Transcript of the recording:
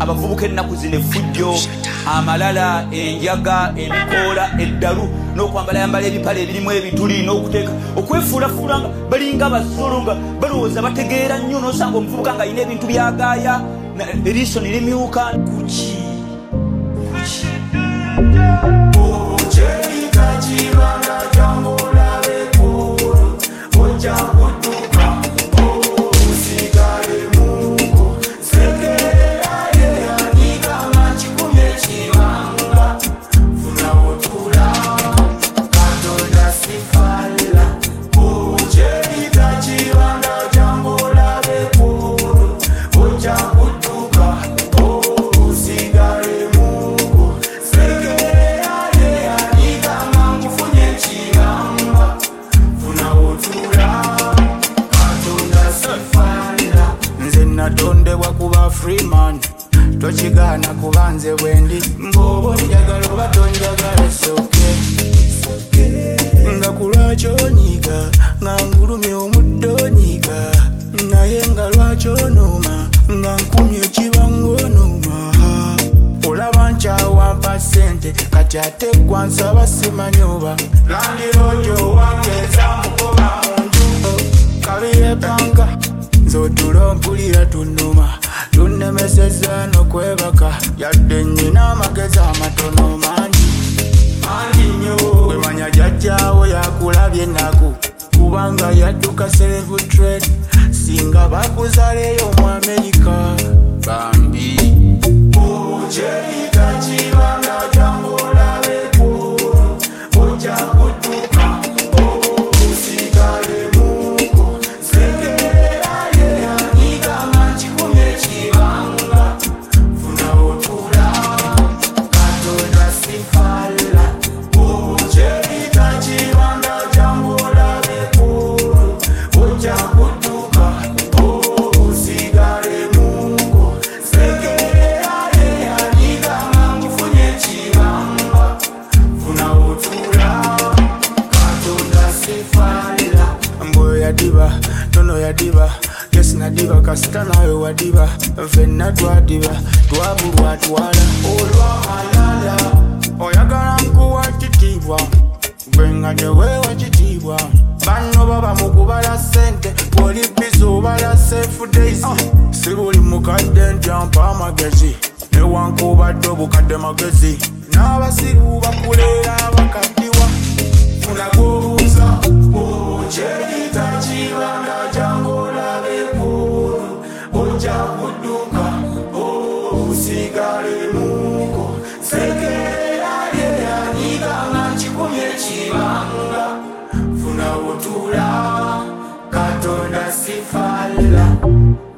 abavubuka ennaku zino effujjo amalala enjaga emikoola eddalu n'okwambala yambala ebipale ebirimu ebituli n'okuteeka okwefuulafuula nga balinga basolo nga balowooza bategeera nnyo n'osanga omuvubuka nga alina ebintu byagaaya eriiso ne limyuka kuki Freeman, tochigana kubanze bwendi mbobo njagala oba tonjagala soke nga kulwakyo onyiga nga ngulumye omuddo onyiga naye nga lwakyo onooma nga nkumye ekibango onooma olaba nkyawampa ssente kati ate gwansaba simanyi oba landiroojo wangeeza mukoba muntu kabiyepanga nzotula mpulira tunuma tunnemeseza n'okwebaka yadde nnyina amagezi amatono mangi nnyo wemanya jjajjaawo yakulabye ennaku kubanga yadduka selfu trade singa bakuzaleeyo mu Amerika bambi okyeyita kibanga jangu olabeko ojja kudduka osigale muko sekerera yeyanyiga mankikumye ekibanga funa otula katonda sifala okyeyita kibanga jangu olabeko ojja kudduka osigale muko sekerera yeyanyiga mankikumye ekibanga funa otula katonda sifala mboyo yadiba nono yadiba yes nadiba kasita nawe wadiba fenna twadiba twabulwa twala olwamalala oyagala nkuwa kitiibwa gwenga teweewa kitiibwa banno baba mukubala ssente oli bizi obala safe days si buli mukadde ntyampa amagezi newankubadde obukadde magezi n'abasiru bakuleera bakaddiwa funa gwobuuza okyeyita kibanga jangu olabeko ojja kudduka osigale muko sekerera yeyanyiga nga nkikumye ekibanga funa otula katonda sifala